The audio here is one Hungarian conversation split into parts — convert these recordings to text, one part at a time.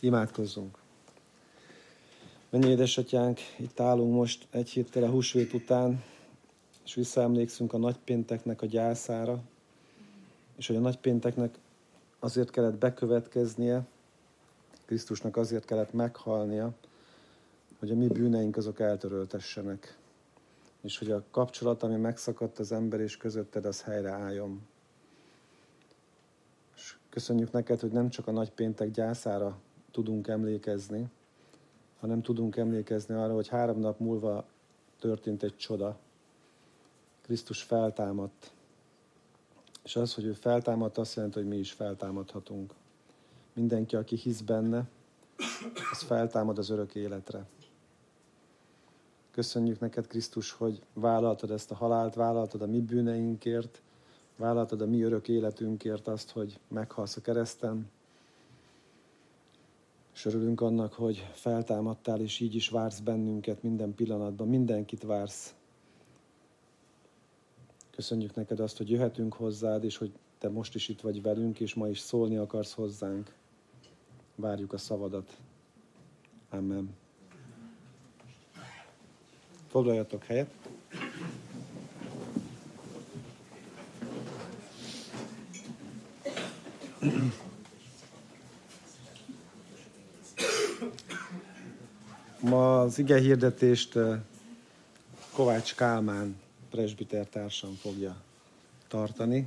Imádkozzunk! Mennyi édesatyánk, itt állunk most egy héttel a húsvét után, és visszaemlékszünk a nagypénteknek a gyászára, és hogy a nagypénteknek azért kellett bekövetkeznie, Krisztusnak azért kellett meghalnia, hogy a mi bűneink azok eltöröltessenek, és hogy a kapcsolat, ami megszakadt az ember és közötted, az helyreálljon. És köszönjük neked, hogy nem csak a nagypéntek gyászára tudunk emlékezni, hanem tudunk emlékezni arra, hogy 3 nap múlva történt egy csoda. Krisztus feltámadt. És az, hogy ő feltámadt, azt jelenti, hogy mi is feltámadhatunk. Mindenki, aki hisz benne, az feltámad az örök életre. Köszönjük neked, Krisztus, hogy vállaltad ezt a halált, vállaltad a mi bűneinkért, vállaltad a mi örök életünkért azt, hogy meghalsz a kereszten. És örülünk annak, hogy feltámadtál, és így is vársz bennünket minden pillanatban, mindenkit vársz. Köszönjük neked azt, hogy jöhetünk hozzád, és hogy te most is itt vagy velünk, és ma is szólni akarsz hozzánk. Várjuk a szavadat. Amen. Foglaljatok helyet. Ma az igehirdetést Kovács Kálmán presbiter társam fogja tartani,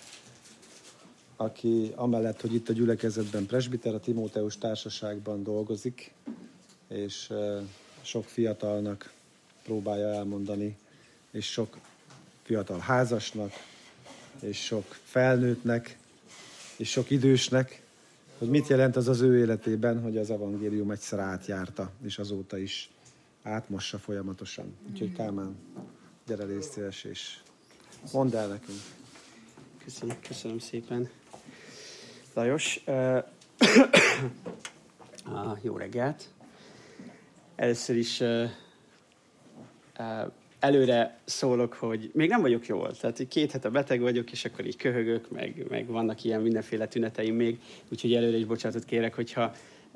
aki amellett, hogy itt a gyülekezetben presbiter, a Timóteus társaságban dolgozik, és sok fiatalnak próbálja elmondani, és sok fiatal házasnak, és sok felnőttnek, és sok idősnek, hogy mit jelent az az ő életében, hogy az evangélium egyszer átjárta, és azóta is átmossa folyamatosan. Úgyhogy Kálmán, gyere légy szíves, és mondd el nekünk. Köszönöm szépen. Lajos, jó reggelt. Először is előre szólok, hogy még nem vagyok jól. Tehát 2 hete beteg vagyok, és akkor így köhögök, meg vannak ilyen mindenféle tüneteim még. Úgyhogy előre is bocsánatot kérek, hogyha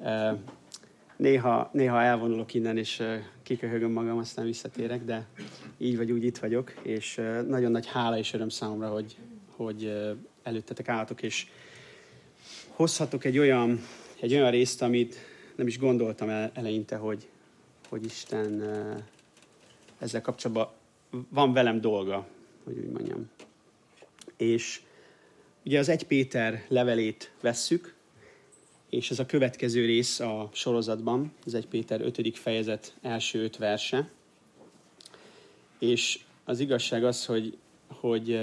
néha elvonulok innen, és kiköhögöm magam, aztán visszatérek, de így vagy úgy itt vagyok. És nagyon nagy hála és öröm számomra, hogy előttetek állatok, és hozhatok egy olyan részt, amit nem is gondoltam eleinte, hogy Isten ezzel kapcsolatban van velem dolga, hogy úgy mondjam. És ugye az 1 Péter levelét vesszük, és ez a következő rész a sorozatban, az 1 Péter 5. fejezet első 5 verse. És az igazság az, hogy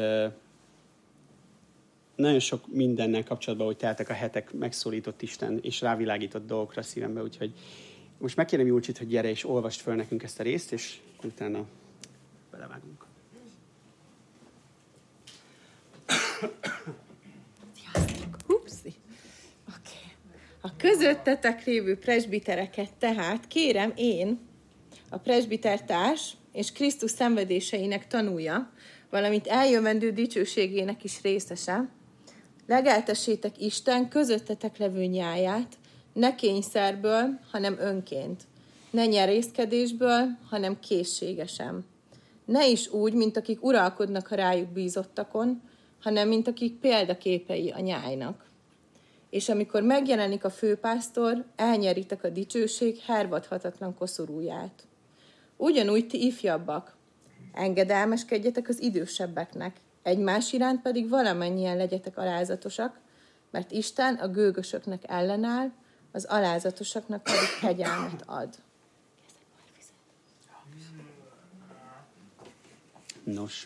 nagyon sok mindennel kapcsolatban, hogy teltek a hetek, megszólított Isten, és rávilágított dolgokra a szívembe, úgyhogy most megkérem Júlcsit, hogy gyere és olvasd föl nekünk ezt a részt, és utána belevágunk. Upsi. Okay. A közöttetek lévő presbitereket tehát kérem én, a presbitertárs és Krisztus szenvedéseinek tanúja, valamint eljövendő dicsőségének is részese, legeltessétek Isten közöttetek levő nyáját, ne kényszerből, hanem önként. Ne nyerészkedésből, hanem készségesen. Ne is úgy, mint akik uralkodnak a rájuk bízottakon, hanem mint akik példaképei a nyájnak. És amikor megjelenik a főpásztor, elnyeritek a dicsőség hervadhatatlan koszorúját. Ugyanúgy ti ifjabbak, engedelmeskedjetek az idősebbeknek, egymás iránt pedig valamennyien legyetek alázatosak, mert Isten a gőgösöknek ellenáll, az alázatosaknak pedig kegyelmet ad. Nos.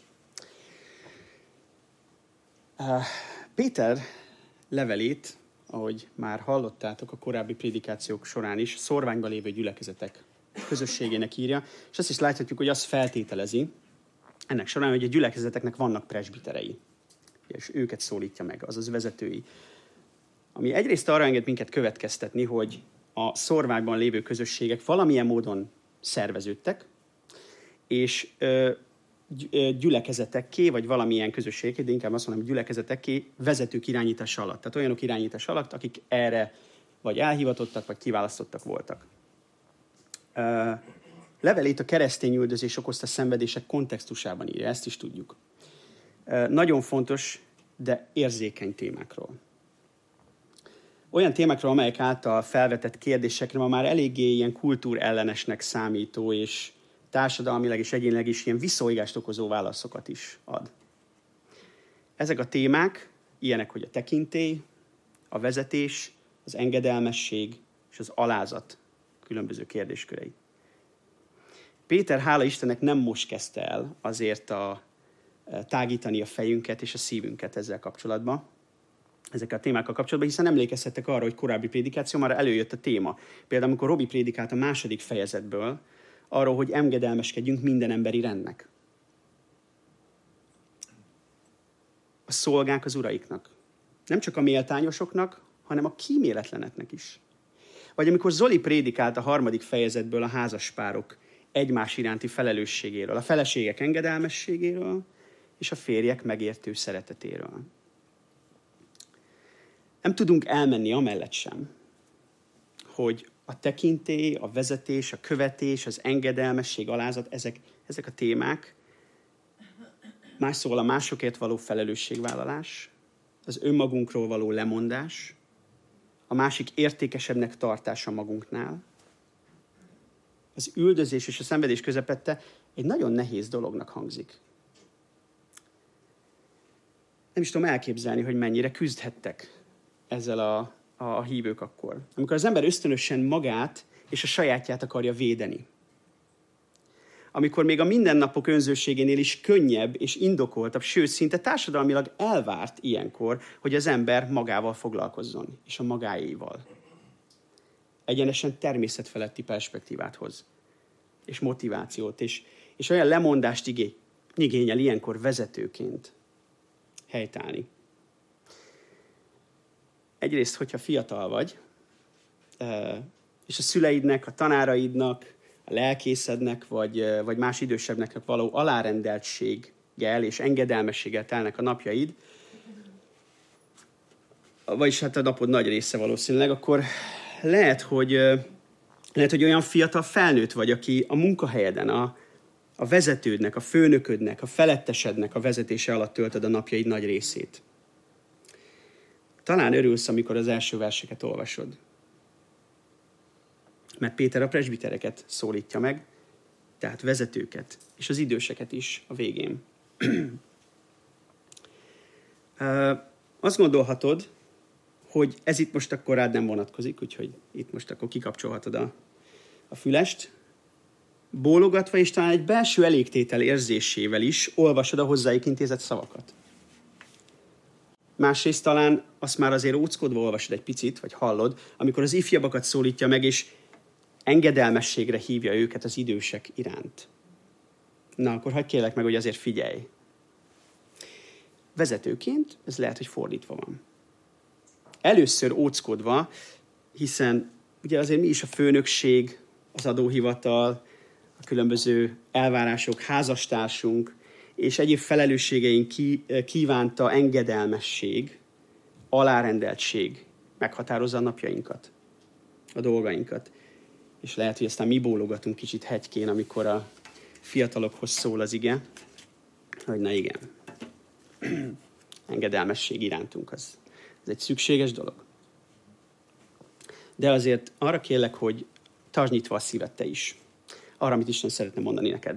Péter levelét, ahogy már hallottátok a korábbi prédikációk során is, szorványban lévő gyülekezetek közösségének írja, és azt is láthatjuk, hogy azt feltételezi ennek során, hogy a gyülekezeteknek vannak presbiterei, és őket szólítja meg, azaz vezetői. Ami egyrészt arra enged minket következtetni, hogy a szorványban lévő közösségek valamilyen módon szerveződtek, és gyülekezetekké, vagy valamilyen közösségké, de inkább azt mondom, hogy gyülekezetekké vezetők irányítása alatt. Tehát olyanok irányítása alatt, akik erre vagy elhivatottak, vagy kiválasztottak voltak. Levelét a keresztény üldözés okozta szenvedések kontextusában írja, ezt is tudjuk. Nagyon fontos, de érzékeny témákról. Olyan témákról, amelyek által felvetett kérdésekre ma már eléggé ilyen kultúrellenesnek számító, és társadalmilag és egyénileg is ilyen visszaolgást okozó válaszokat is ad. Ezek a témák ilyenek, hogy a tekintély, a vezetés, az engedelmesség és az alázat különböző kérdéskörei. Péter, hála Istennek, nem most kezdte el azért tágítani a fejünket és a szívünket ezzel kapcsolatban, ezekkel a témákkal kapcsolatban, hiszen emlékezhettek arra, hogy korábbi prédikáció már előjött a téma. Például, amikor Robi prédikált a 2. fejezetből, arról, hogy engedelmeskedjünk minden emberi rendnek. A szolgák az uraiknak. Nem csak a méltányosoknak, hanem a kíméletleneknek is. Vagy amikor Zoli prédikált a 3. fejezetből a házaspárok egymás iránti felelősségéről, a feleségek engedelmességéről és a férjek megértő szeretetéről. Nem tudunk elmenni amellett sem, hogy a tekintély, a vezetés, a követés, az engedelmesség, alázat, ezek a témák, más szóval a másokért való felelősségvállalás, az önmagunkról való lemondás, a másik értékesebbnek tartása magunknál, az üldözés és a szenvedés közepette egy nagyon nehéz dolognak hangzik. Nem is tudom elképzelni, hogy mennyire küzdhettek ezzel a hívők akkor. Amikor az ember ösztönösen magát és a sajátját akarja védeni. Amikor még a mindennapok önzőségénél is könnyebb és indokoltabb, sőt, szinte társadalmilag elvárt ilyenkor, hogy az ember magával foglalkozzon, és a magáéval. Egyenesen természetfeletti perspektívát hoz, és motivációt, és olyan lemondást igényel ilyenkor vezetőként helytállni. Egyrészt, hogyha fiatal vagy, és a szüleidnek, a tanáraidnak, a lelkészednek, vagy más idősebbnek való alárendeltséggel és engedelmességgel telnek a napjaid, vagyis hát a napod nagy része valószínűleg, akkor lehet, hogy olyan fiatal felnőtt vagy, aki a munkahelyeden, a vezetődnek, a főnöködnek, a felettesednek a vezetése alatt töltöd a napjaid nagy részét. Talán örülsz, amikor az első verseket olvasod. Mert Péter a presbitereket szólítja meg, tehát vezetőket, és az időseket is a végén. Azt gondolhatod, hogy ez itt most akkor rád nem vonatkozik, úgyhogy itt most akkor kikapcsolhatod a fülest. Bólogatva és talán egy belső elégtétel érzésével is olvasod a hozzájuk intézett szavakat. Másrészt talán azt már azért óckodva olvasod egy picit, vagy hallod, amikor az ifjabbakat szólítja meg, és engedelmességre hívja őket az idősek iránt. Na, akkor hagyd kérlek meg, hogy azért figyelj. Vezetőként ez lehet, hogy fordítva van. Először óckodva, hiszen ugye azért mi is a főnökség, az adóhivatal, a különböző elvárások, házastársunk, és egyéb felelősségeink kívánta engedelmesség, alárendeltség meghatározza a napjainkat, a dolgainkat. És lehet, hogy aztán mi bólogatunk kicsit hegykén, amikor a fiatalokhoz szól az ige, hogy na igen, engedelmesség irántunk az egy szükséges dolog. De azért arra kérlek, hogy tartsd nyitva a szíved te is, arra, amit Isten szeretne mondani neked.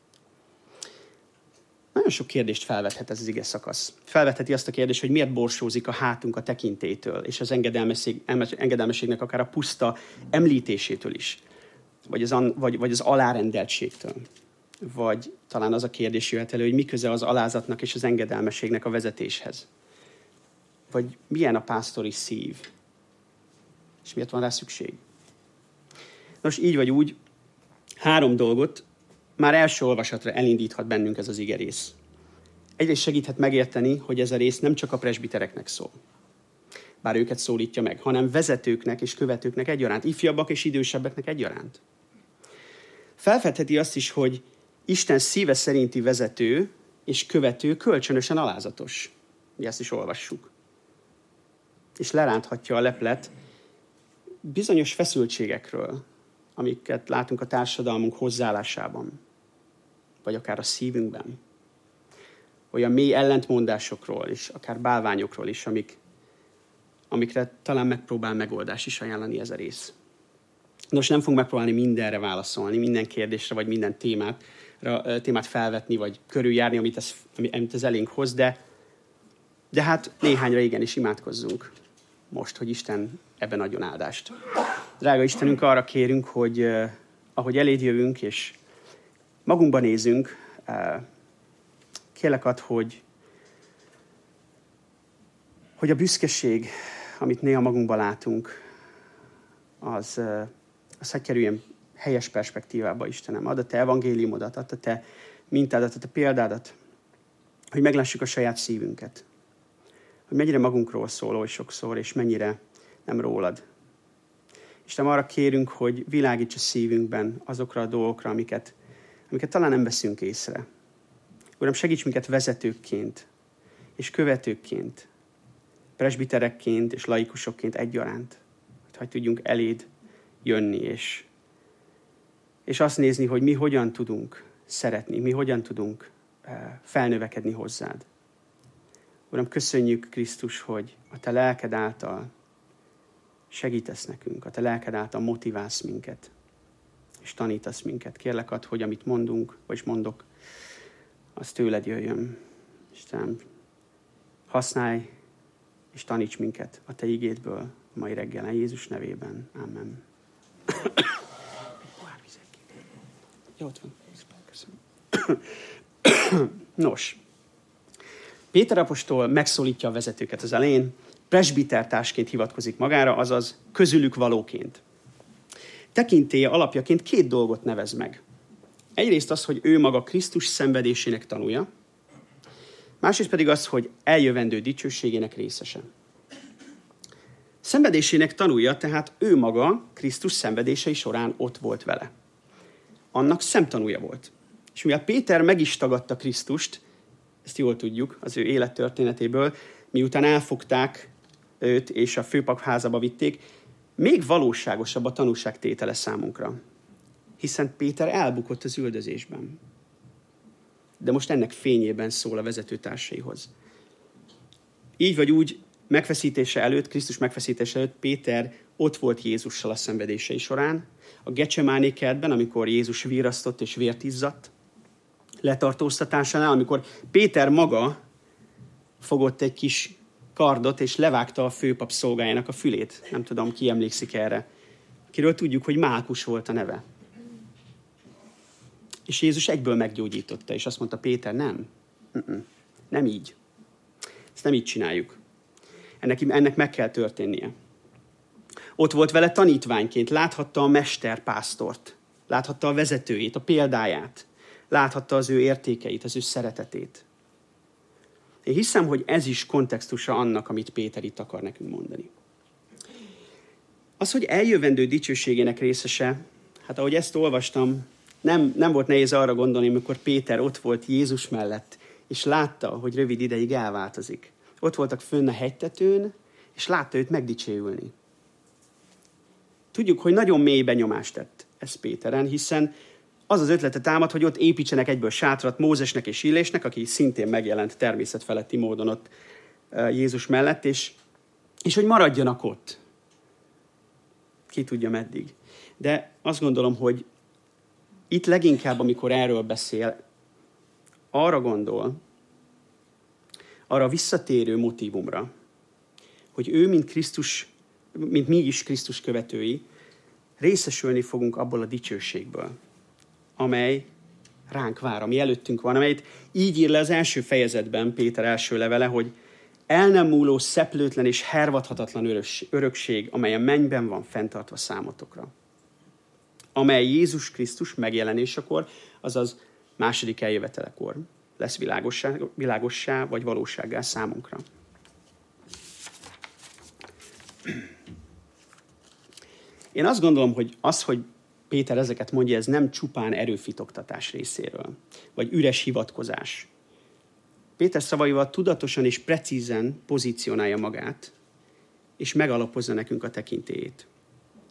Nagyon sok kérdést felvethet ez az ige szakasz. Felvetheti azt a kérdést, hogy miért borsózik a hátunk a tekintélytől, és az engedelmességnek akár a puszta említésétől is, vagy az alárendeltségtől. Vagy talán az a kérdés jöhet elő, hogy mi köze az alázatnak és az engedelmességnek a vezetéshez. Vagy milyen a pásztori szív, és miért van rá szükség. Nos, így vagy úgy, 3 dolgot már első olvasatra elindíthat bennünk ez az igerész. Egyrészt segíthet megérteni, hogy ez a rész nem csak a presbitereknek szól, bár őket szólítja meg, hanem vezetőknek és követőknek egyaránt, ifjabbak és idősebbeknek egyaránt. Felfedheti azt is, hogy Isten szíve szerinti vezető és követő kölcsönösen alázatos. Mi ezt is olvassuk. És leránthatja a leplet, bizonyos feszültségekről, amiket látunk a társadalmunk hozzáállásában, vagy akár a szívünkben. Olyan mély ellentmondásokról és akár bálványokról is, amikre talán megpróbál megoldás is ajánlani ez a rész. Nos, nem fogunk megpróbálni mindenre válaszolni, minden kérdésre, vagy minden témát felvetni, vagy körüljárni, amit ez elénk hoz, de hát néhányra igenis imádkozzunk most, hogy Isten ebben adjon áldást. Drága Istenünk, arra kérünk, hogy ahogy eléd jövünk, és magunkba nézünk, kérlek add, hogy a büszkeség, amit néha magunkban látunk, az hogy kerüljön helyes perspektívába, Istenem. Add a te evangéliumodat, add a te mintádat, a te példádat, hogy meglássuk a saját szívünket. Hogy mennyire magunkról szól oly sokszor, és mennyire nem rólad. Istenem, arra kérünk, hogy világíts a szívünkben azokra a dolgokra, amiket talán nem veszünk észre. Uram, segíts minket vezetőkként és követőkként, presbiterekként és laikusokként egyaránt, hogy tudjunk eléd jönni, és azt nézni, hogy mi hogyan tudunk szeretni, mi hogyan tudunk felnövekedni hozzád. Uram, köszönjük, Krisztus, hogy a te lelked által segítesz nekünk, a te lelked által motiválsz minket, és tanítasz minket. Kérlek add, hogy amit mondunk, vagy mondok, az tőled jöjjön. Istenem, használj és taníts minket a te igédből mai reggelen, Jézus nevében. Amen. Jó, ott van. Köszönöm. Nos, Péter apostol megszólítja a vezetőket az elején, presbitertársként hivatkozik magára, azaz közülük valóként. Tekintélye alapjaként 2 dolgot nevez meg. Egyrészt az, hogy ő maga Krisztus szenvedésének tanúja, másrészt pedig az, hogy eljövendő dicsőségének részese. Szenvedésének tanúja, tehát ő maga Krisztus szenvedései során ott volt vele. Annak szemtanúja volt. És mivel Péter meg is tagadta Krisztust, ezt jól tudjuk az ő élettörténetéből, miután elfogták őt és a főpap házába vitték, még valóságosabb a tanúságtétele számunkra. Hiszen Péter elbukott az üldözésben. De most ennek fényében szól a vezetőtársaihoz. Így vagy úgy, Krisztus megfeszítése előtt Péter ott volt Jézussal a szenvedései során, a Gecsemáné kertben, amikor Jézus virrasztott és vért izzadt, letartóztatásánál, amikor Péter maga fogott egy kis kardot, és levágta a főpap szolgájának a fülét. Nem tudom, ki emlékszik erre. Akiről tudjuk, hogy Málkus volt a neve. És Jézus egyből meggyógyította, és azt mondta, Péter, nem így. Ezt nem így csináljuk. Ennek meg kell történnie. Ott volt vele tanítványként, láthatta a mesterpásztort, láthatta a vezetőjét, a példáját, láthatta az ő értékeit, az ő szeretetét. Én hiszem, hogy ez is kontextusa annak, amit Péter itt akar nekünk mondani. Az, hogy eljövendő dicsőségének részese, hát ahogy ezt olvastam, nem volt nehéz arra gondolni, amikor Péter ott volt Jézus mellett, és látta, hogy rövid ideig elváltozik. Ott voltak fönn a hegytetőn, és látta őt megdicsőülni. Tudjuk, hogy nagyon mély benyomást tett ez Péteren, hiszen az az ötlete támad, hogy ott építsenek egyből sátrat Mózesnek és Illésnek, aki szintén megjelent természetfeletti módon ott Jézus mellett, és hogy maradjanak ott. Ki tudja meddig. De azt gondolom, hogy itt leginkább, amikor erről beszél, arra gondol, arra a visszatérő motívumra, hogy ő, mint mi is Krisztus követői, részesülni fogunk abból a dicsőségből, amely ránk vár, ami előttünk van, amelyet így ír le az első fejezetben Péter első levele, hogy el nem múló, szeplőtlen és hervadhatatlan örökség, amely a mennyben van fenntartva számotokra. Amely Jézus Krisztus megjelenésekor, azaz második eljövetelekor lesz világossá vagy valósággá számunkra. Én azt gondolom, hogy hogy Péter ezeket mondja, ez nem csupán erőfitoktatás részéről, vagy üres hivatkozás. Péter szavaival tudatosan és precízen pozícionálja magát, és megalapozza nekünk a tekintélyét.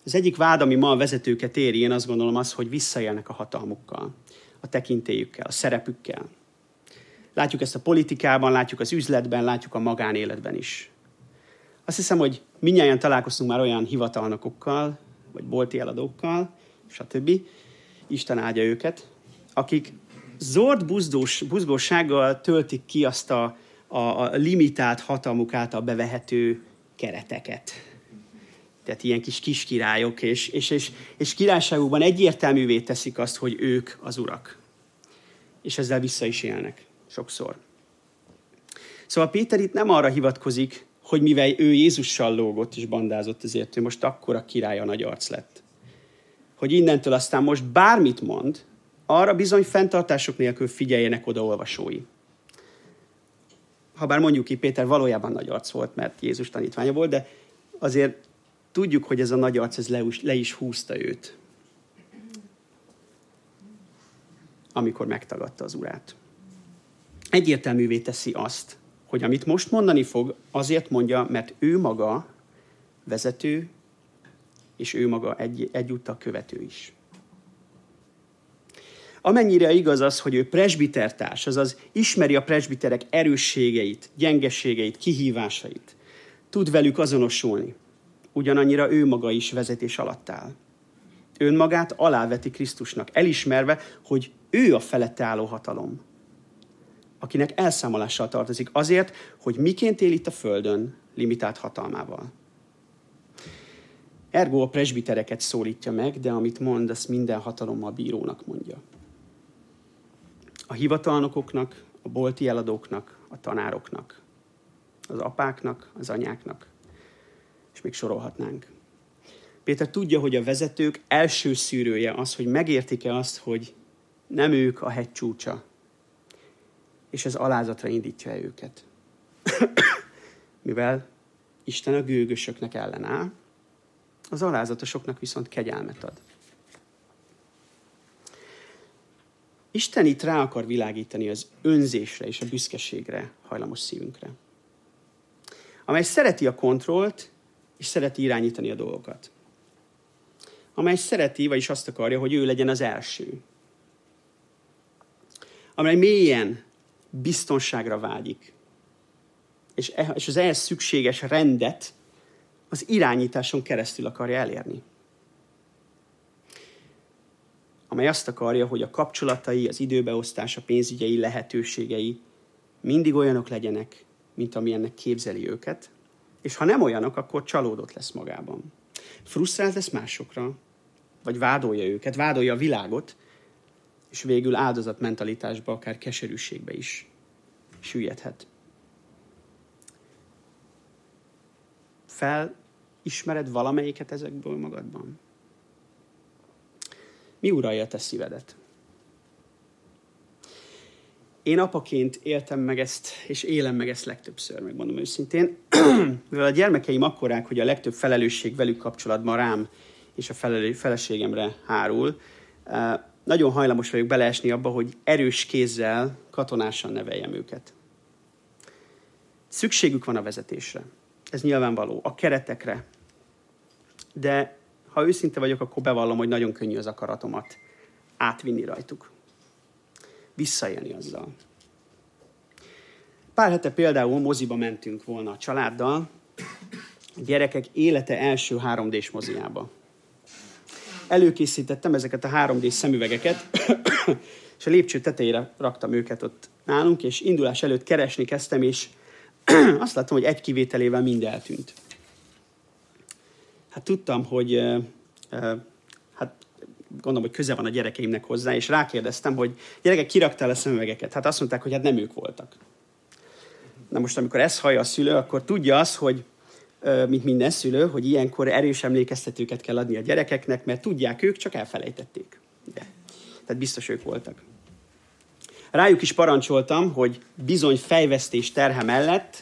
Az egyik vád, ami ma a vezetőket éri, én azt gondolom az, hogy visszaélnek a hatalmukkal, a tekintélyükkel, a szerepükkel. Látjuk ezt a politikában, látjuk az üzletben, látjuk a magánéletben is. Azt hiszem, hogy mindnyájan találkoztunk már olyan hivatalnokokkal, vagy bolti eladókkal, stb. Isten áldja őket, akik zord buzgósággal töltik ki azt a limitált hatalmuk által bevehető kereteket. Tehát ilyen kis kiskirályok, és királyságukban egyértelművé teszik azt, hogy ők az urak. És ezzel vissza is élnek sokszor. Szóval Péter itt nem arra hivatkozik, hogy mivel ő Jézussal lógott és bandázott, ezért ő most akkora király, a nagy arc lett. Hogy innentől aztán most bármit mond, arra bizony fenntartások nélkül figyeljenek oda olvasói. Habár mondjuk ki, Péter valójában nagy arc volt, mert Jézus tanítványa volt, de azért tudjuk, hogy ez a nagy arc ez le is húzta őt, amikor megtagadta az urát. Egyértelművé teszi azt, hogy amit most mondani fog, azért mondja, mert ő maga vezető, és ő maga egyúttal követő is. Amennyire igaz az, hogy ő presbitertárs, azaz ismeri a presbiterek erősségeit, gyengeségeit, kihívásait, tud velük azonosulni, ugyanannyira ő maga is vezetés alatt áll. Önmagát aláveti Krisztusnak, elismerve, hogy ő a felette álló hatalom, akinek elszámolással tartozik azért, hogy miként él itt a földön limitált hatalmával. Ergo a presbitereket szólítja meg, de amit mond, azt minden hatalommal bírónak mondja. A hivatalnokoknak, a bolti eladóknak, a tanároknak, az apáknak, az anyáknak, és még sorolhatnánk. Péter tudja, hogy a vezetők első szűrője az, hogy megértik-e azt, hogy nem ők a hegy csúcsa, és ez alázatra indítja őket. Mivel Isten a gőgösöknek ellenáll, az alázatosoknak viszont kegyelmet ad. Isten itt rá akar világítani az önzésre és a büszkeségre hajlamos szívünkre, amely szereti a kontrollt, és szereti irányítani a dolgokat. Amely szereti, vagyis azt akarja, hogy ő legyen az első. Amely mélyen biztonságra vágyik, és az ehhez szükséges rendet az irányításon keresztül akarja elérni. Amely azt akarja, hogy a kapcsolatai, az időbeosztás, a pénzügyei lehetőségei mindig olyanok legyenek, mint amilyennek képzeli őket, és ha nem olyanok, akkor csalódott lesz magában. Frusztrált lesz másokra, vagy vádolja őket, vádolja a világot, és végül áldozatmentalitásba, akár keserűségbe is süllyedhet. Felismered valamelyiket ezekből magadban? Mi uralja a te szívedet? Én apaként éltem meg ezt, és élem meg ezt legtöbbször, megmondom őszintén. Mivel a gyermekeim akkorák, hogy a legtöbb felelősség velük kapcsolatban rám és a feleségemre hárul, nagyon hajlamos vagyok beleesni abba, hogy erős kézzel, katonásan neveljem őket. Szükségük van a vezetésre. Ez nyilvánvaló. A keretekre. De ha őszinte vagyok, akkor bevallom, hogy nagyon könnyű az akaratomat átvinni rajtuk. Visszaélni azzal. Pár hete például moziba mentünk volna a családdal, a gyerekek élete első 3D-s moziába. Előkészítettem ezeket a 3D szemüvegeket, és a lépcső tetejére raktam őket ott nálunk, és indulás előtt keresni kezdtem, és azt láttam, hogy egy kivételével mind eltűnt. Hát tudtam, hogy gondolom, hogy köze van a gyerekeimnek hozzá, és rákérdeztem, hogy gyerekek, kiraktál a szemüvegeket? Hát azt mondták, hogy hát nem ők voltak. Na most, amikor ezt hallja a szülő, akkor tudja azt, hogy mint minden szülő, hogy ilyenkor erős emlékeztetőket kell adni a gyerekeknek, mert tudják ők, csak elfelejtették. De. Tehát biztos ők voltak. Rájuk is parancsoltam, hogy bizony fejvesztés terhe mellett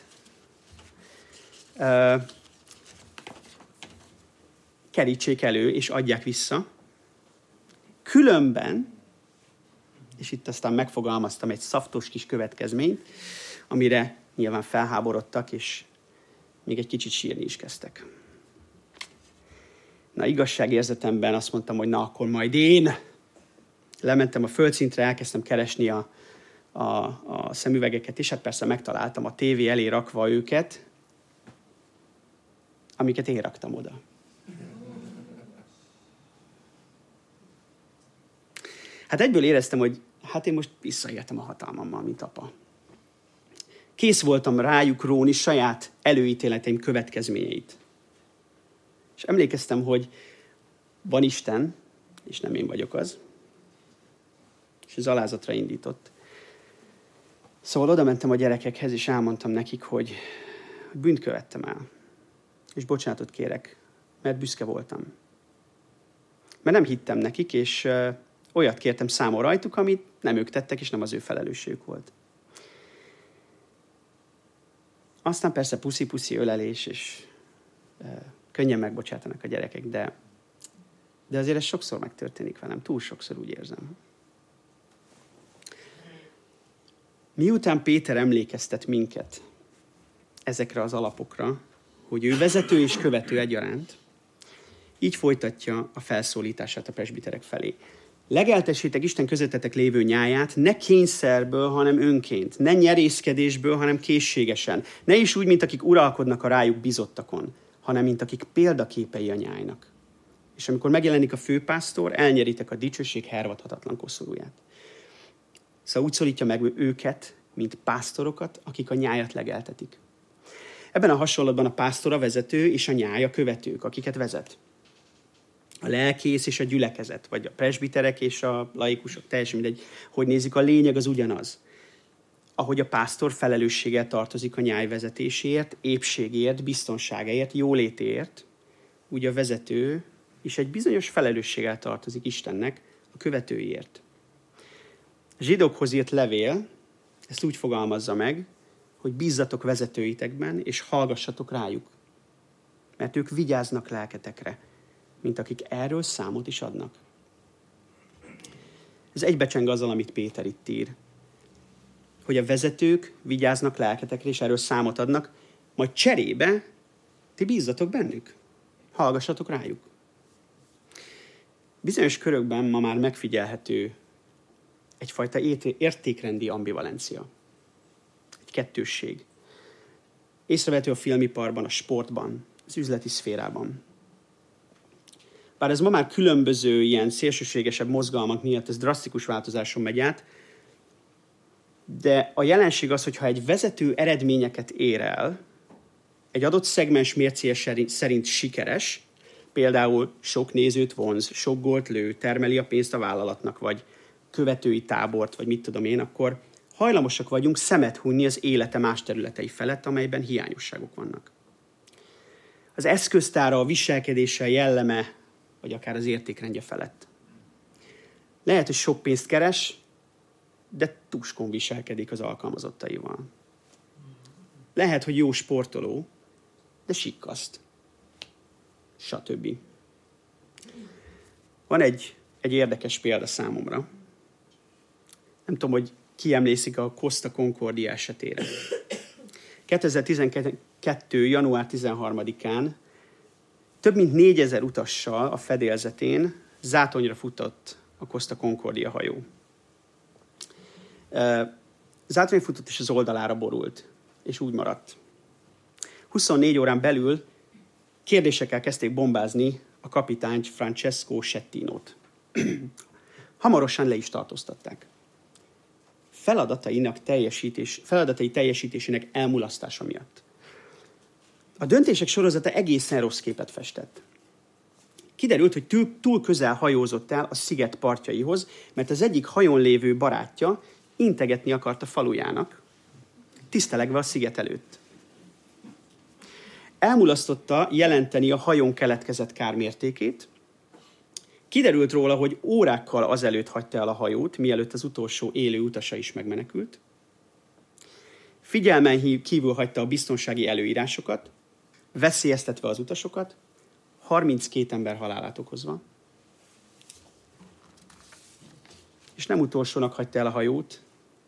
kerítsék elő és adják vissza. Különben, és itt aztán megfogalmaztam egy szaftos kis következményt, amire nyilván felháborodtak, és még egy kicsit sírni is kezdtek. Na, igazságérzetemben azt mondtam, hogy na, akkor majd én. Lementem a földszintre, elkezdtem keresni a szemüvegeket, és hát persze megtaláltam a tévé elé rakva őket, amiket én raktam oda. Hát egyből éreztem, hogy hát én most visszaéltem a hatalmammal, mint apa. Kész voltam rájuk róni saját előítéleteim következményeit. És emlékeztem, hogy van Isten, és nem én vagyok az, és ez alázatra indított. Szóval oda mentem a gyerekekhez, és elmondtam nekik, hogy bűnt követtem el. És bocsánatot kérek, mert büszke voltam. Mert nem hittem nekik, és olyat kértem számon rajtuk, amit nem ők tettek, és nem az ő felelősségük volt. Aztán persze puszi-puszi ölelés, és könnyen megbocsátanak a gyerekek, de azért ez sokszor megtörténik velem, túl sokszor úgy érzem. Miután Péter emlékeztet minket ezekre az alapokra, hogy ő vezető és követő egyaránt, így folytatja a felszólítását a presbiterek felé. Legeltessétek Isten közöttetek lévő nyáját, ne kényszerből, hanem önként, ne nyerészkedésből, hanem készségesen, ne is úgy, mint akik uralkodnak a rájuk bizottakon, hanem mint akik példaképei a nyájnak. És amikor megjelenik a főpásztor, elnyeritek a dicsőség hervadhatatlan koszorúját. Szóval úgy szólítja meg őket, mint pásztorokat, akik a nyájat legeltetik. Ebben a hasonlatban a pásztor a vezető és a nyáj a követők, akiket vezet. A lelkész és a gyülekezet, vagy a presbiterek és a laikusok, teljesen mindegy, hogy nézik, a lényeg az ugyanaz. Ahogy a pásztor felelősséggel tartozik a nyáj vezetéséért, épségért, biztonságáért, jólétéért, úgy a vezető is egy bizonyos felelősséggel tartozik Istennek a követőiért. A zsidókhoz írt levél ezt úgy fogalmazza meg, hogy bízzatok vezetőitekben, és hallgassatok rájuk. Mert ők vigyáznak lelketekre, mint akik erről számot is adnak. Ez egybecseng azzal, amit Péter itt ír. Hogy a vezetők vigyáznak lelketekre, és erről számot adnak, majd cserébe ti bízzatok bennük. Hallgassatok rájuk. Bizonyos körökben ma már megfigyelhető egyfajta értékrendi ambivalencia. Egy kettősség. Észrevehető a filmiparban, a sportban, az üzleti szférában. Bár ez ma már különböző ilyen szélsőségesebb mozgalmak miatt ez drasztikus változáson megy át, de a jelenség az, hogyha egy vezető eredményeket ér el, egy adott szegmens mércéje szerint sikeres, például sok nézőt vonz, sok gólt lő, termeli a pénzt a vállalatnak, vagy követői tábort, vagy mit tudom én, akkor hajlamosak vagyunk szemet hunyni az élete más területei felett, amelyben hiányosságok vannak. Az eszköztára, a viselkedése, jelleme, vagy akár az értékrendje felett. Lehet, hogy sok pénzt keres, de tuskon viselkedik az alkalmazottaival. Lehet, hogy jó sportoló, de sikkaszt. Stb. Van egy érdekes példa számomra. Nem tudom, hogy ki emlékszik a Costa Concordia esetére. 2012. január 13-án több mint 4000 utassal a fedélzetén zátonyra futott a Costa Concordia hajó. Zátonyra futott és az oldalára borult, és úgy maradt. 24 órán belül kérdésekkel kezdték bombázni a kapitányt, Francesco Cettinót. Hamarosan le is tartóztatták. Feladatai teljesítésének elmulasztása miatt. A döntések sorozata egészen rossz képet festett. Kiderült, hogy túl közel hajózott el a sziget partjaihoz, mert az egyik hajón lévő barátja integetni akart a falujának, tisztelegve a sziget előtt. Elmulasztotta jelenteni a hajón keletkezett kármértékét. Kiderült róla, hogy órákkal azelőtt hagyta el a hajót, mielőtt az utolsó élő utasa is megmenekült. Figyelmen kívül hagyta a biztonsági előírásokat, veszélyeztetve az utasokat, 32 ember halálát okozva. És nem utolsónak hagyta el a hajót,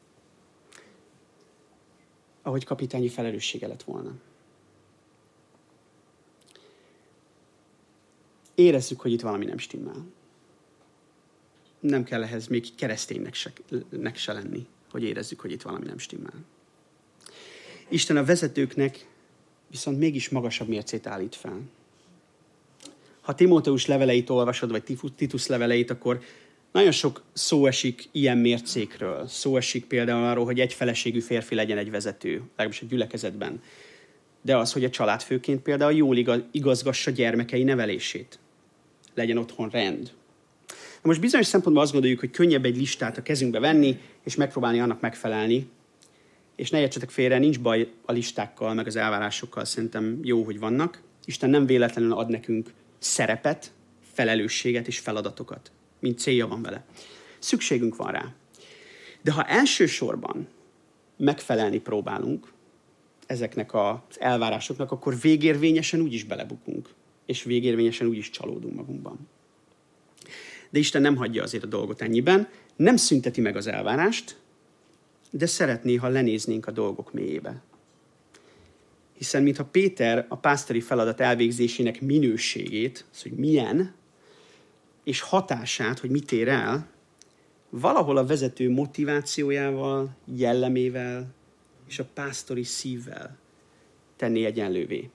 ahogy kapitányi felelőssége lett volna. érezzük, hogy itt valami nem stimmel. Nem kell ehhez még kereszténynek se lenni, hogy érezzük, hogy itt valami nem stimmel. Isten a vezetőknek viszont mégis magasabb mércét állít fel. Ha Timóteus leveleit olvasod, vagy Titus leveleit, akkor nagyon sok szó esik ilyen mércékről. Szó esik például arról, hogy egy feleségű férfi legyen egy vezető, legalábbis egy gyülekezetben. De az, hogy a családfőként például jól igazgassa gyermekei nevelését. Legyen otthon rend. Na most bizonyos szempontból azt gondoljuk, hogy könnyebb egy listát a kezünkbe venni, és megpróbálni annak megfelelni. És ne értsetek félre, nincs baj a listákkal, meg az elvárásokkal, szerintem jó, hogy vannak. Isten nem véletlenül ad nekünk szerepet, felelősséget és feladatokat, mint célja van vele. Szükségünk van rá. De ha elsősorban megfelelni próbálunk ezeknek az elvárásoknak, akkor végérvényesen úgyis belebukunk, és végérvényesen úgyis csalódunk magunkban. De Isten nem hagyja azért a dolgot ennyiben, nem szünteti meg az elvárást, de szeretné, ha lenéznénk a dolgok mélyébe. Hiszen mintha Péter a pásztori feladat elvégzésének minőségét, az, hogy milyen, és hatását, hogy mit ér el, valahol a vezető motivációjával, jellemével és a pásztori szívvel tenné egyenlővé.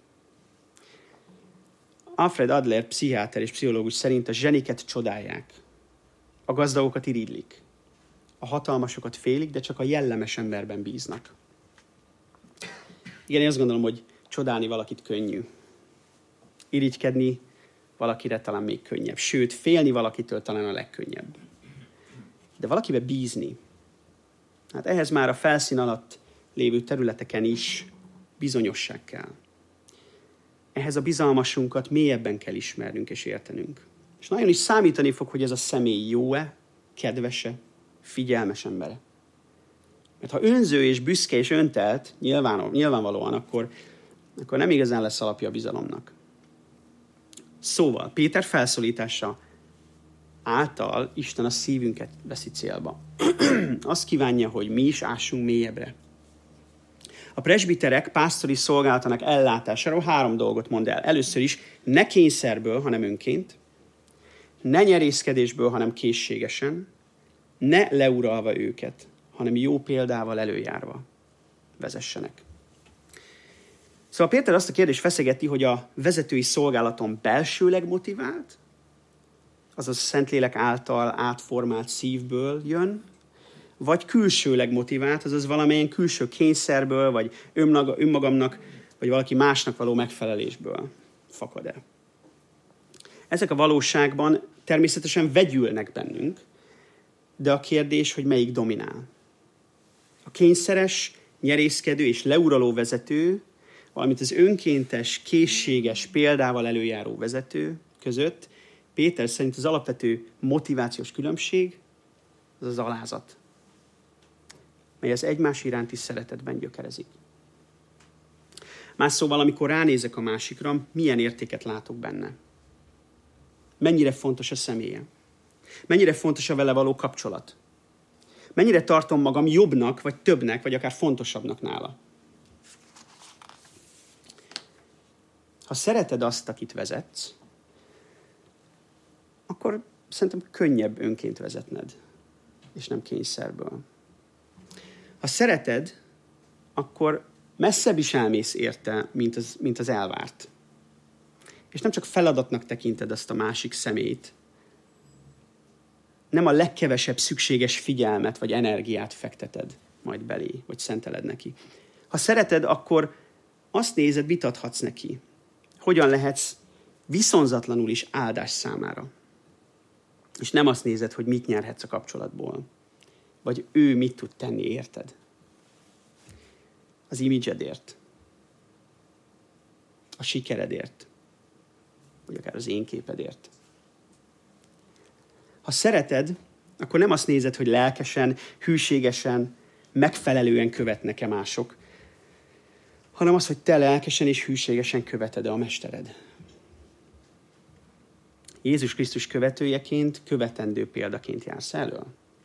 Alfred Adler, pszichiáter és pszichológus szerint a zseniket csodálják, a gazdagokat irigylik, a hatalmasokat félik, de csak a jellemes emberben bíznak. Igen, én azt gondolom, hogy csodálni valakit könnyű. Irigykedni valakire talán még könnyebb. Sőt, félni valakitől talán a legkönnyebb. De valakibe bízni, hát ehhez már a felszín alatt lévő területeken is bizonyosság kell. Ehhez a bizalmasunkat mélyebben kell ismernünk és értenünk. És nagyon is számítani fog, hogy ez a személy jó-e, kedves-e, figyelmes embere. Mert ha önző és büszke és öntelt, nyilvánvalóan, akkor nem igazán lesz alapja a bizalomnak. Szóval Péter felszólítása által Isten a szívünket veszi célba. Azt kívánja, hogy mi is ássunk mélyebbre. A presbiterek pásztori szolgálatának ellátásáról 3 dolgot mond el. Először is ne kényszerből, hanem önként, ne nyerészkedésből, hanem készségesen, ne leuralva őket, hanem jó példával előjárva vezessenek. Szóval Péter azt a kérdést feszegeti, hogy a vezetői szolgálaton belsőleg motivált, azaz a Szentlélek által átformált szívből jön, vagy külsőleg motivált, azaz valamilyen külső kényszerből, vagy önmagamnak, vagy valaki másnak való megfelelésből fakad el. Ezek a valóságban természetesen vegyülnek bennünk, de a kérdés, hogy melyik dominál. A kényszeres, nyerészkedő és leuraló vezető, valamint az önkéntes, készséges, példával előjáró vezető között Péter szerint az alapvető motivációs különbség az az alázat, mely az egymás iránti szeretetben gyökerezik. Más szóval, amikor ránézek a másikra, milyen értéket látok benne? Mennyire fontos a személye? Mennyire fontos a vele való kapcsolat? Mennyire tartom magam jobbnak, vagy többnek, vagy akár fontosabbnak nála? Ha szereted azt, akit vezetsz, akkor szerintem könnyebb önként vezetned, és nem kényszerből. Ha szereted, akkor messzebb is elmész érte, mint az elvárt. És nem csak feladatnak tekinted azt a másik személyt, nem a legkevesebb szükséges figyelmet vagy energiát fekteted majd belé, vagy szenteled neki. Ha szereted, akkor azt nézed, vitathatsz neki. Hogyan lehetsz viszonzatlanul is áldás számára. És nem azt nézed, hogy mit nyerhetsz a kapcsolatból, vagy ő mit tud tenni érted. Az imidzsedért, a sikeredért, vagy akár az én képedért. Ha szereted, akkor nem azt nézed, hogy lelkesen, hűségesen, megfelelően követnek-e mások, hanem az, hogy te lelkesen és hűségesen követed-e a mestered. Jézus Krisztus követőjeként, követendő példaként jársz elő.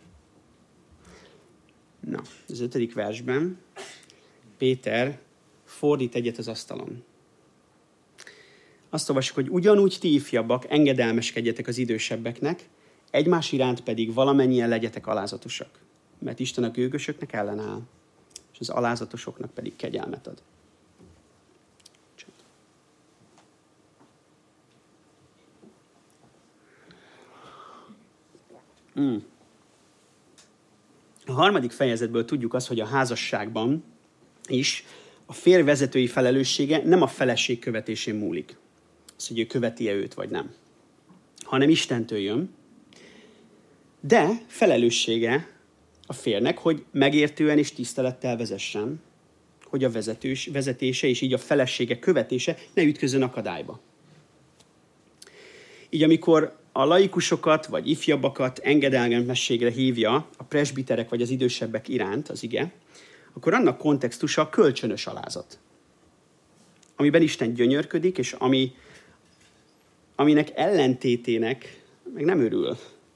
Na, az 5. versben Péter fordít egyet az asztalon. Azt olvassuk, hogy ugyanúgy ti ifjabbak, engedelmeskedjetek az idősebbeknek, egymás iránt pedig valamennyien legyetek alázatosak. Mert Isten a gőgösöknek ellenáll, és az alázatosoknak pedig kegyelmet ad. A harmadik fejezetből tudjuk azt, hogy a házasságban is a férj vezetői felelőssége nem a feleség követésén múlik. Az, hogy ő követi-e őt, vagy nem. Hanem Istentől jön, de felelőssége a férnek, hogy megértően és tisztelettel vezessen, hogy a vezetése és így a felesége követése ne ütközön akadályba. Így amikor a laikusokat vagy ifjabbakat engedelmességre hívja a presbiterek vagy az idősebbek iránt az ige, akkor annak kontextusa a kölcsönös alázat, amiben Isten gyönyörködik, és aminek ellentétének meg nem örül.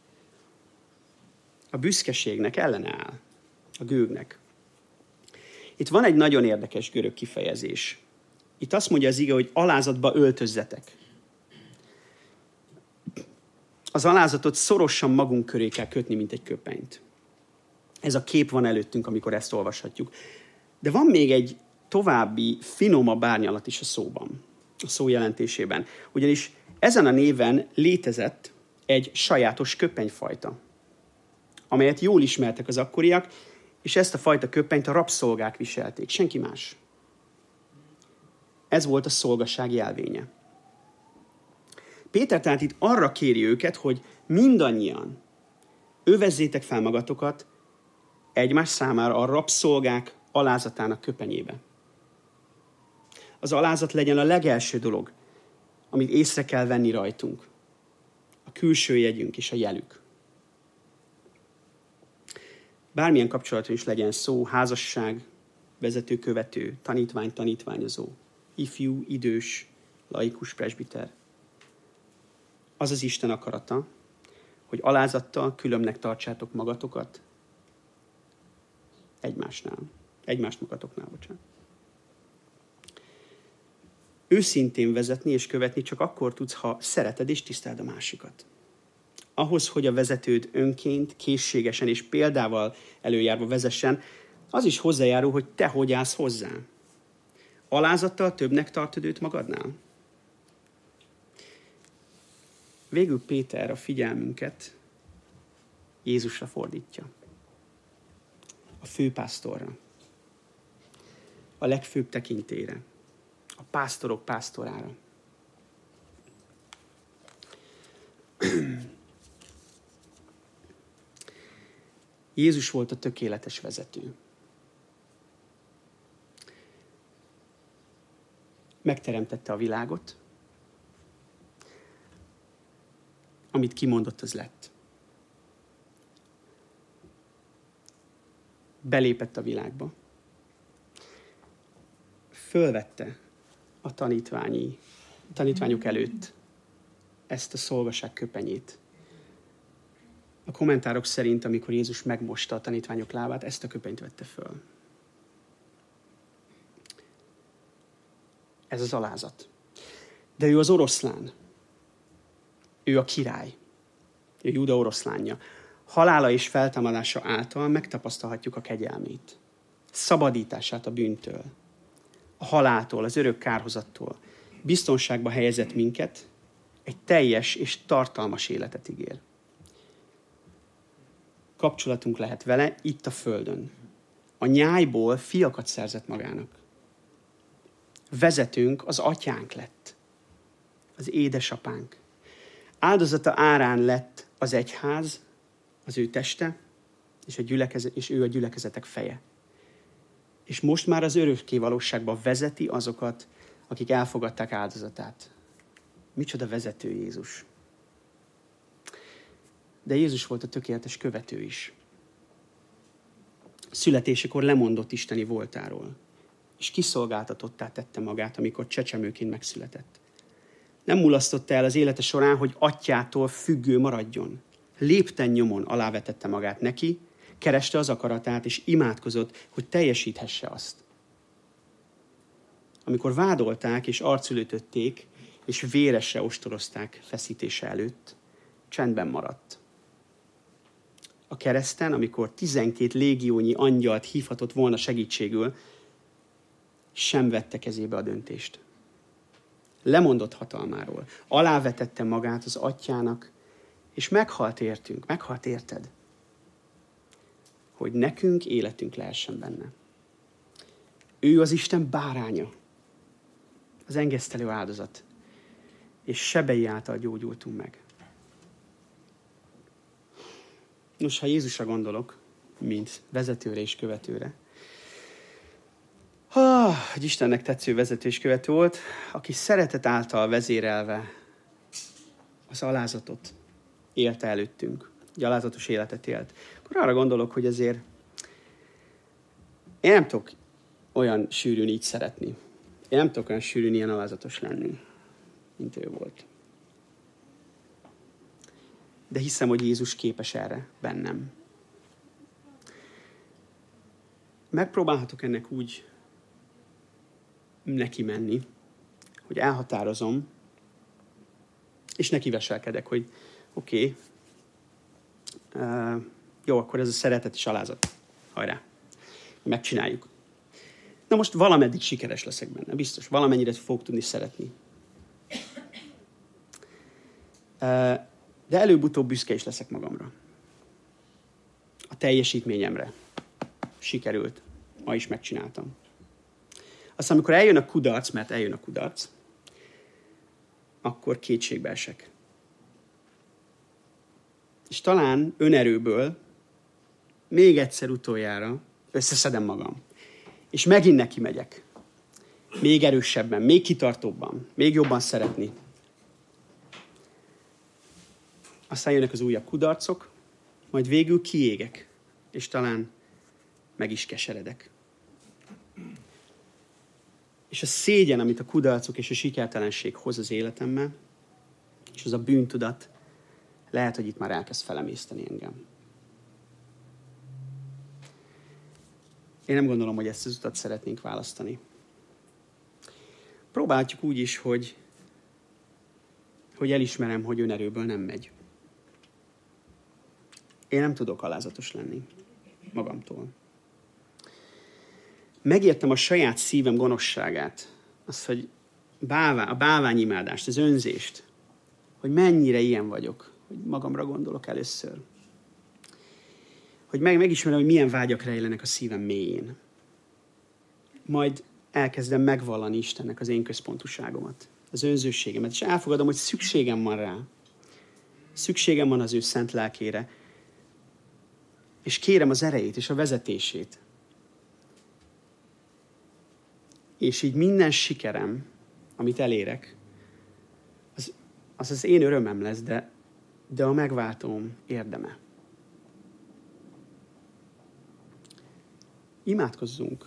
A büszkeségnek ellenáll, a gőgnek. Itt van egy nagyon érdekes görög kifejezés. Itt azt mondja az ige, hogy alázatba öltözzetek. Az alázatot szorosan magunk köré kell kötni, mint egy köpenyt. Ez a kép van előttünk, amikor ezt olvashatjuk. De van még egy további, finomabb árnyalat is a szóban, a szó jelentésében. Ugyanis ezen a néven létezett egy sajátos köpenyfajta, amelyet jól ismertek az akkoriak, és ezt a fajta köpenyt a rabszolgák viselték, senki más. Ez volt a szolgaság jelvénye. Péter tehát itt arra kéri őket, hogy mindannyian övezzétek fel magatokat egymás számára a rabszolgák alázatának köpenyébe. Az alázat legyen a legelső dolog, amit észre kell venni rajtunk. A külső jegyünk és a jelük. Bármilyen kapcsolatról is legyen szó, házasság, vezető-követő, tanítvány-tanítványozó, ifjú, idős, laikus, presbiter. Az az Isten akarata, hogy alázattal különbnek tartsátok magatokat egymást magatoknál, bocsánat. Őszintén vezetni és követni csak akkor tudsz, ha szereted és tiszteld a másikat. Ahhoz, hogy a vezetőd önként, készségesen és példával előjárva vezessen, az is hozzájárul, hogy te hogy állsz hozzá. Alázattal többnek tartod őt magadnál? Végül Péter a figyelmünket Jézusra fordítja. A főpásztorra. A legfőbb tekintélyre. A pásztorok pásztorára. Jézus volt a tökéletes vezető. Megteremtette a világot. Amit kimondott, az lett. Belépett a világba. Fölvette a tanítványok előtt ezt a szolgaság köpenyét. A kommentárok szerint, amikor Jézus megmosta a tanítványok lábát, ezt a köpenyt vette föl. Ez az alázat. De ő az oroszlán. Ő a király. Ő Júda oroszlánja. Halála és feltámadása által megtapasztalhatjuk a kegyelmét. Szabadítását a bűntől. A haláltól, az örök kárhozattól. Biztonságba helyezett minket, egy teljes és tartalmas életet ígér. Kapcsolatunk lehet vele itt a földön. A nyájból fiakat szerzett magának. Vezetőnk az atyánk lett. Az édesapánk. Áldozata árán lett az egyház, az ő teste, és ő a gyülekezetek feje. És most már az örökké valóságban vezeti azokat, akik elfogadták áldozatát. Micsoda vezető Jézus. De Jézus volt a tökéletes követő is. Születésekor lemondott isteni voltáról, és kiszolgáltatottá tette magát, amikor csecsemőként megszületett. Nem mulasztotta el az élete során, hogy atyától függő maradjon. Lépten nyomon alávetette magát neki, kereste az akaratát, és imádkozott, hogy teljesíthesse azt. Amikor vádolták és arcülötötték, és véresre ostorozták feszítése előtt, csendben maradt. A kereszten, amikor 12 légiónyi angyalt hívhatott volna segítségül, sem vette kezébe a döntést. Lemondott hatalmáról, alávetette magát az atyának, és meghalt értünk, meghalt érted, hogy nekünk életünk lehessen benne. Ő az Isten báránya, az engesztelő áldozat, és sebei által gyógyultunk meg. Nos, ha Jézusra gondolok, mint vezetőre és követőre, hogy Istennek tetsző vezető és követő volt, aki szeretet által vezérelve az alázatot élte előttünk, egy alázatos életet élt, akkor arra gondolok, hogy azért én nem tudok olyan sűrűn így szeretni. Én nem tudok olyan sűrűn ilyen alázatos lenni, mint ő volt. De hiszem, hogy Jézus képes erre bennem. Megpróbálhatok ennek úgy neki menni, hogy elhatározom, és neki veselkedek, hogy oké, jó, akkor ez a szeretet és alázat. Hajrá! Megcsináljuk. Na most valameddig sikeres leszek benne, biztos. Valamennyire fogok tudni szeretni. De előbb-utóbb büszke is leszek magamra. A teljesítményemre. Sikerült. Ma is megcsináltam. Aztán, amikor eljön a kudarc, mert eljön a kudarc, akkor kétségbe esek. És talán önerőből még egyszer utoljára összeszedem magam. És megint neki megyek. Még erősebben, még kitartóbban, még jobban szeretni. Aztán jönnek az újabb kudarcok, majd végül kiégek, és talán meg is keseredek. És a szégyen, amit a kudarcok és a sikertelenség hoz az életemmel, és az a bűntudat, lehet, hogy itt már elkezd felemészteni engem. Én nem gondolom, hogy ezt az utat szeretnénk választani. Próbáljuk úgy is, hogy elismerem, hogy önerőből nem megy. Én nem tudok alázatos lenni magamtól. Megértem a saját szívem gonoszságát, azt, hogy a bálványimádást, az önzést, hogy mennyire ilyen vagyok, hogy magamra gondolok először. Hogy megismerem, hogy milyen vágyak rejlenek a szívem mélyén. Majd elkezdem megvallani Istennek az én központuságomat, az önzőségemet, és elfogadom, hogy szükségem van rá. Szükségem van az ő szent lelkére. És kérem az erejét és a vezetését. És így minden sikerem, amit elérek, az én örömem lesz, de a megváltóm érdeme. Imádkozzunk,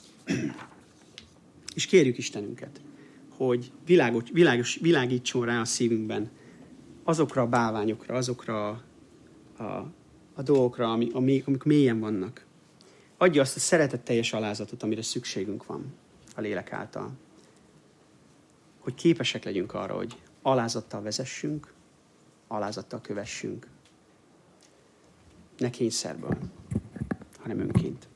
és kérjük Istenünket, hogy világítson rá a szívünkben azokra a bálványokra, azokra a dolgokra, amik mélyen vannak. Adja azt a szeretetteljes alázatot, amire szükségünk van a lélek által. Hogy képesek legyünk arra, hogy alázattal vezessünk, alázattal kövessünk. Ne kényszerből, hanem önként.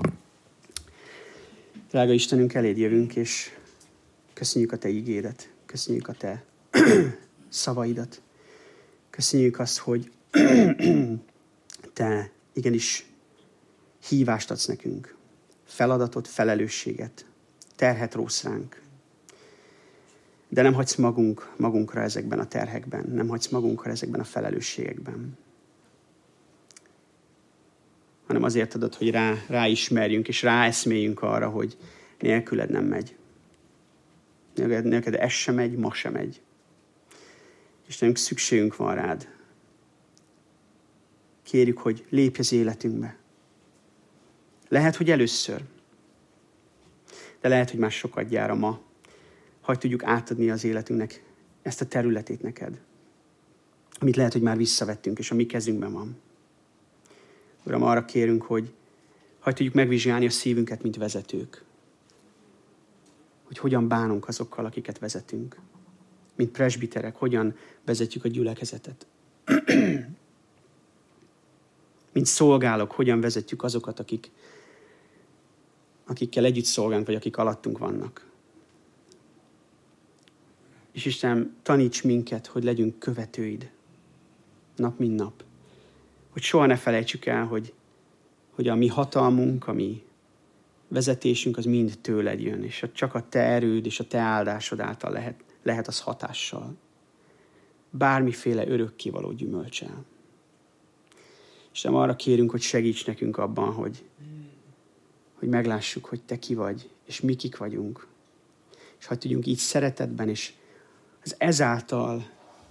Drága Istenünk, eléd jövünk, és köszönjük a Te igédet, köszönjük a Te szavaidat. Köszönjük azt, hogy Te igenis hívást adsz nekünk, feladatot, felelősséget, terhet rósz ránk. De nem hagysz magunkra ezekben a terhekben, nem hagysz magunkra ezekben a felelősségekben. Hanem azért adod, hogy ráismerjünk, és ráeszméljünk arra, hogy nélküled nem megy. Nélküled ez sem megy, ma sem megy. És nekünk szükségünk van rád. Kérjük, hogy lépj az életünkbe. Lehet, hogy először. De lehet, hogy már sokat gyára ma. Hogy tudjuk átadni az életünknek ezt a területét neked. Amit lehet, hogy már visszavettünk, és a mi kezünkben van. Uram, arra kérünk, hogy tudjuk megvizsgálni a szívünket, mint vezetők. Hogy hogyan bánunk azokkal, akiket vezetünk. mint presbiterek, hogyan vezetjük a gyülekezetet. Mint szolgálók, hogyan vezetjük azokat, akikkel együtt szolgálunk, vagy akik alattunk vannak. És Istenem, taníts minket, hogy legyünk követőid nap mint nap. Hogy soha ne felejtsük el, hogy a mi hatalmunk, a mi vezetésünk az mind tőled jön, és csak a te erőd és a te áldásod által lehet az hatással. Bármiféle örökkévaló gyümölcsel. Istenem, arra kérünk, hogy segíts nekünk abban, hogy meglássuk, hogy te ki vagy, és mi kik vagyunk. És hogy tudjunk így szeretetben, és az ezáltal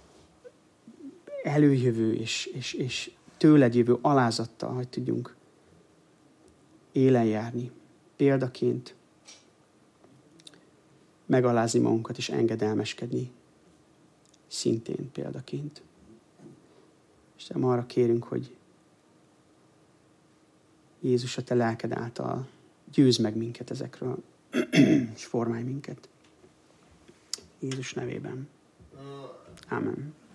előjövő és tőled jövő alázattal, hogy tudjunk élen járni. Példaként megalázni magunkat és engedelmeskedni. Szintén példaként. Istenem, arra kérünk, hogy Jézus, a te lelked által győzd meg minket ezekről, és formálj minket. Jézus nevében. Amen.